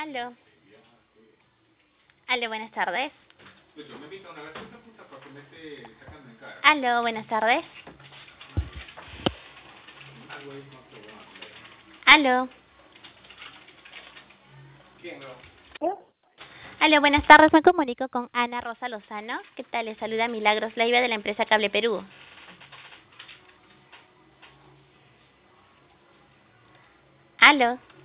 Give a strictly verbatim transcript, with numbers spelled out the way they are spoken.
Aló. Aló, buenas tardes. Aló, buenas tardes. Aló. Aló, buenas tardes. Me comunico con Ana Rosa Lozano. ¿Qué tal? Les saluda Milagros Leiva de la empresa Cable Perú. Aló.